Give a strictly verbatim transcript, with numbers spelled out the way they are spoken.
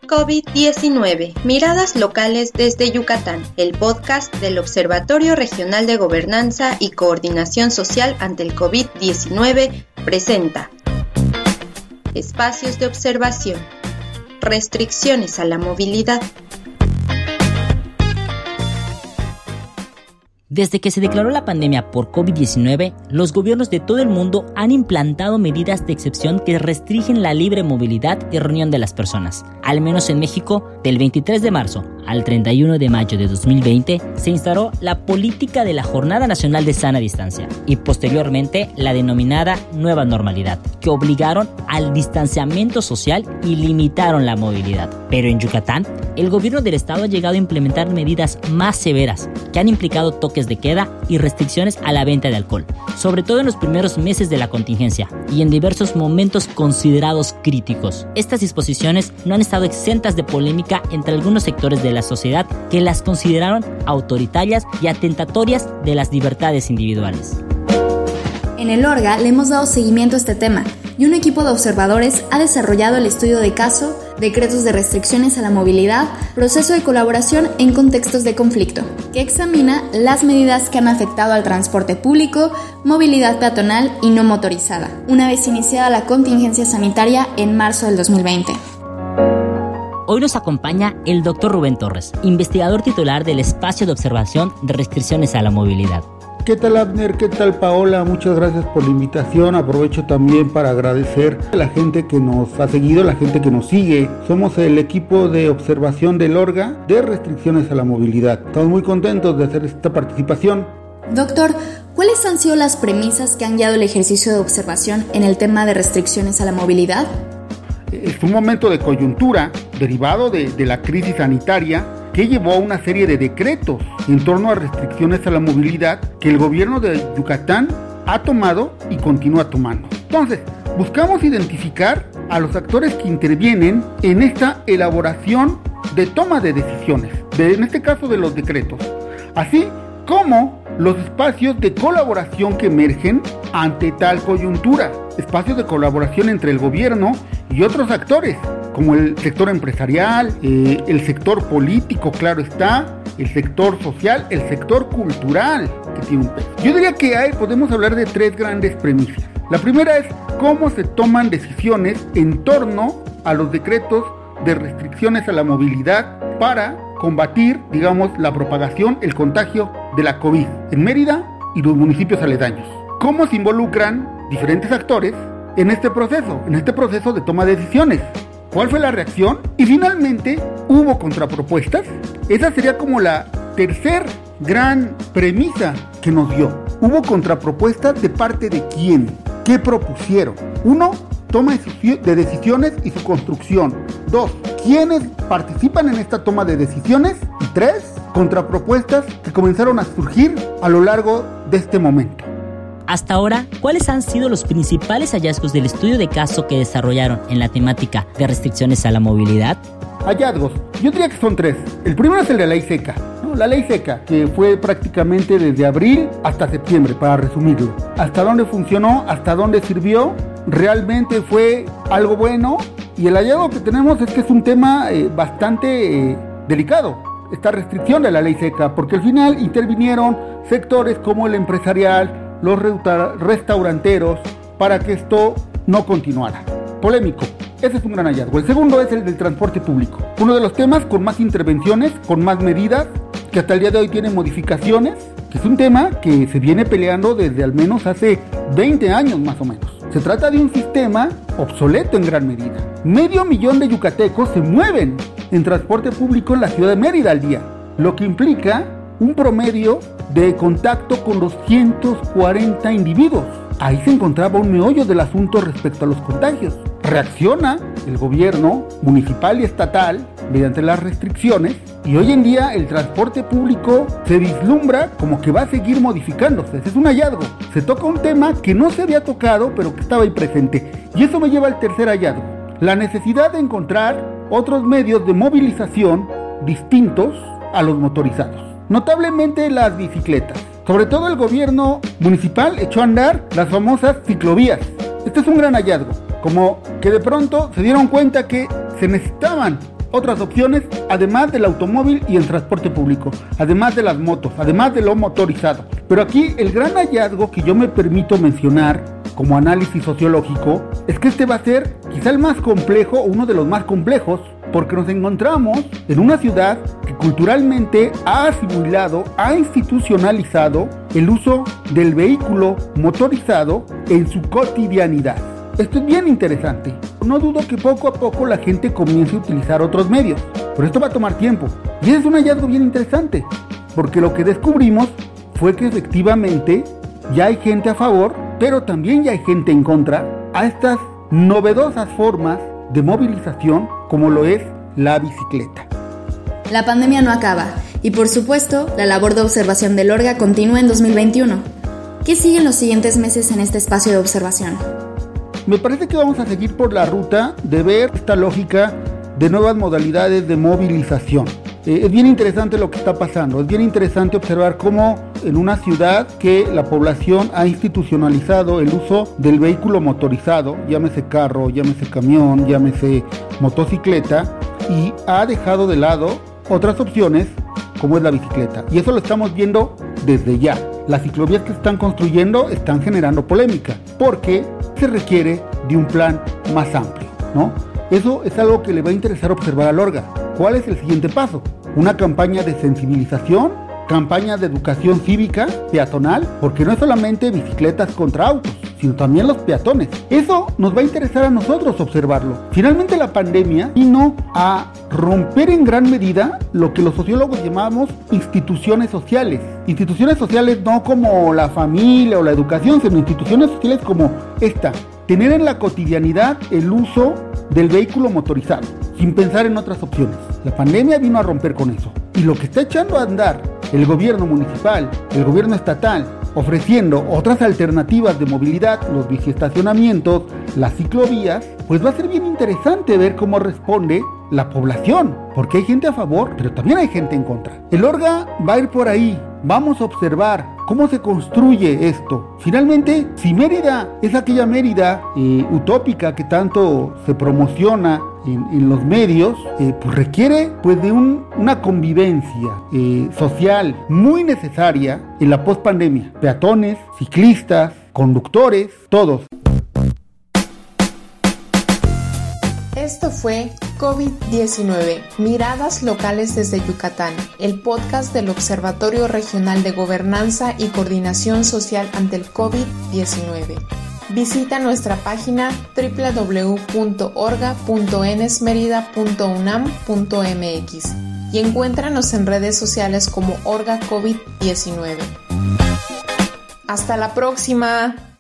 COVID diecinueve, miradas locales desde Yucatán, el podcast del Observatorio Regional de Gobernanza y Coordinación Social ante el COVID diecinueve presenta espacios de observación, restricciones a la movilidad. Desde que se declaró la pandemia por COVID diecinueve, los gobiernos de todo el mundo han implantado medidas de excepción que restringen la libre movilidad y reunión de las personas. Al menos en México, del veintitrés de marzo al treinta y uno de mayo de dos mil veinte, se instauró la política de la Jornada Nacional de Sana Distancia y posteriormente la denominada Nueva Normalidad, que obligaron al distanciamiento social y limitaron la movilidad. Pero en Yucatán, el gobierno del estado ha llegado a implementar medidas más severas que han implicado toques de queda y restricciones a la venta de alcohol, sobre todo en los primeros meses de la contingencia y en diversos momentos considerados críticos. Estas disposiciones no han estado exentas de polémica entre algunos sectores de la sociedad que las consideraron autoritarias y atentatorias de las libertades individuales. En el Orga le hemos dado seguimiento a este tema y un equipo de observadores ha desarrollado el estudio de caso, decretos de restricciones a la movilidad, proceso de colaboración en contextos de conflicto, que examina las medidas que han afectado al transporte público, movilidad peatonal y no motorizada, una vez iniciada la contingencia sanitaria en marzo del dos mil veinte. Hoy nos acompaña el doctor Rubén Torres, investigador titular del Espacio de Observación de Restricciones a la Movilidad. ¿Qué tal, Abner? ¿Qué tal, Paola? Muchas gracias por la invitación. Aprovecho también para agradecer a la gente que nos ha seguido, la gente que nos sigue. Somos el equipo de observación del Orga de restricciones a la movilidad. Estamos muy contentos de hacer esta participación. Doctor, ¿cuáles han sido las premisas que han guiado el ejercicio de observación en el tema de restricciones a la movilidad? Es un momento de coyuntura derivado de, de la crisis sanitaria que llevó a una serie de decretos en torno a restricciones a la movilidad que el gobierno de Yucatán ha tomado y continúa tomando. Entonces, buscamos identificar a los actores que intervienen en esta elaboración de toma de decisiones, de, en este caso de los decretos, así como los espacios de colaboración que emergen ante tal coyuntura, espacios de colaboración entre el gobierno y otros actores, como el sector empresarial, eh, el sector político, claro está, el sector social, el sector cultural, que tiene un peso. Yo diría que hay, podemos hablar de tres grandes premisas. La primera es cómo se toman decisiones en torno a los decretos de restricciones a la movilidad para combatir, digamos, la propagación, el contagio de la COVID en Mérida y los municipios aledaños. ¿Cómo se involucran diferentes actores en este proceso, en este proceso de toma de decisiones? ¿Cuál fue la reacción? Y finalmente, ¿hubo contrapropuestas? Esa sería como la tercer gran premisa que nos dio. ¿Hubo contrapropuestas de parte de quién? ¿Qué propusieron? Uno, toma de decisiones y su construcción. Dos, ¿quiénes participan en esta toma de decisiones? Y tres, contrapropuestas que comenzaron a surgir a lo largo de este momento. Hasta ahora, ¿cuáles han sido los principales hallazgos del estudio de caso que desarrollaron en la temática de restricciones a la movilidad? Hallazgos, yo diría que son tres. El primero es el de la ley seca, ¿no? La ley seca, que fue prácticamente desde abril hasta septiembre, para resumirlo. ¿Hasta dónde funcionó? ¿Hasta dónde sirvió? ¿Realmente fue algo bueno? Y el hallazgo que tenemos es que es un tema eh, bastante eh, delicado, esta restricción de la ley seca, porque al final intervinieron sectores como el empresarial, los restauranteros, para que esto no continuara. Polémico, ese es un gran hallazgo. El segundo es el del transporte público, uno de los temas con más intervenciones, con más medidas, que hasta el día de hoy tiene modificaciones, que es un tema que se viene peleando desde al menos hace veinte años más o menos. Se trata de un sistema obsoleto en gran medida. Medio millón de yucatecos se mueven en transporte público en la ciudad de Mérida al día, lo que implica un promedio de contacto con doscientos cuarenta individuos. Ahí se encontraba un meollo del asunto respecto a los contagios. Reacciona el gobierno municipal y estatal mediante las restricciones y hoy en día el transporte público se vislumbra como que va a seguir modificándose. Ese es un hallazgo. Se toca un tema que no se había tocado pero que estaba ahí presente. Y eso me lleva al tercer hallazgo. La necesidad de encontrar otros medios de movilización distintos a los motorizados. Notablemente las bicicletas. Sobre todo el gobierno municipal echó a andar las famosas ciclovías. Este es un gran hallazgo, como que de pronto se dieron cuenta que se necesitaban otras opciones, además del automóvil y el transporte público, además de las motos, además de lo motorizado. Pero aquí el gran hallazgo que yo me permito mencionar como análisis sociológico es que este va a ser quizá el más complejo, uno de los más complejos, porque nos encontramos en una ciudad que culturalmente ha asimilado, ha institucionalizado el uso del vehículo motorizado en su cotidianidad. Esto es bien interesante. No dudo que poco a poco la gente comience a utilizar otros medios, pero esto va a tomar tiempo. Y es un hallazgo bien interesante, porque lo que descubrimos fue que efectivamente ya hay gente a favor, pero también ya hay gente en contra a estas novedosas formas de movilización como lo es la bicicleta. La pandemia no acaba y por supuesto la labor de observación del Orga continúa en dos mil veintiuno. ¿Qué sigue en los siguientes meses en este espacio de observación? Me parece que vamos a seguir por la ruta de ver esta lógica de nuevas modalidades de movilización. Eh, es bien interesante lo que está pasando, es bien interesante observar cómo en una ciudad que la población ha institucionalizado el uso del vehículo motorizado, llámese carro, llámese camión, llámese motocicleta, y ha dejado de lado otras opciones como es la bicicleta. Y eso lo estamos viendo desde ya. Las ciclovías que se están construyendo están generando polémica porque se requiere de un plan más amplio, ¿no? Eso es algo que le va a interesar observar al Orga. ¿Cuál es el siguiente paso? Una campaña de sensibilización, campaña de educación cívica, peatonal, porque no es solamente bicicletas contra autos, sino también los peatones. Eso nos va a interesar a nosotros observarlo. Finalmente la pandemia vino a romper en gran medida lo que los sociólogos llamamos instituciones sociales. Instituciones sociales no como la familia o la educación, sino instituciones sociales como esta. Tener en la cotidianidad el uso del vehículo motorizado, sin pensar en otras opciones. La pandemia vino a romper con eso. Y lo que está echando a andar el gobierno municipal, el gobierno estatal, ofreciendo otras alternativas de movilidad, los biciestacionamientos, las ciclovías, pues va a ser bien interesante ver cómo responde la población, porque hay gente a favor, pero también hay gente en contra. El Orga va a ir por ahí. Vamos a observar cómo se construye esto. Finalmente, si Mérida es aquella Mérida eh, utópica que tanto se promociona en, en los medios, eh, pues requiere pues de un, una convivencia eh, social muy necesaria en la pospandemia. Peatones, ciclistas, conductores, todos. Esto fue COVID diecinueve, Miradas Locales desde Yucatán, el podcast del Observatorio Regional de Gobernanza y Coordinación Social ante el COVID diecinueve. Visita nuestra página doble u doble u doble u punto orga punto enesmerida punto unam punto mx y encuéntranos en redes sociales como Orga COVID diecinueve. ¡Hasta la próxima!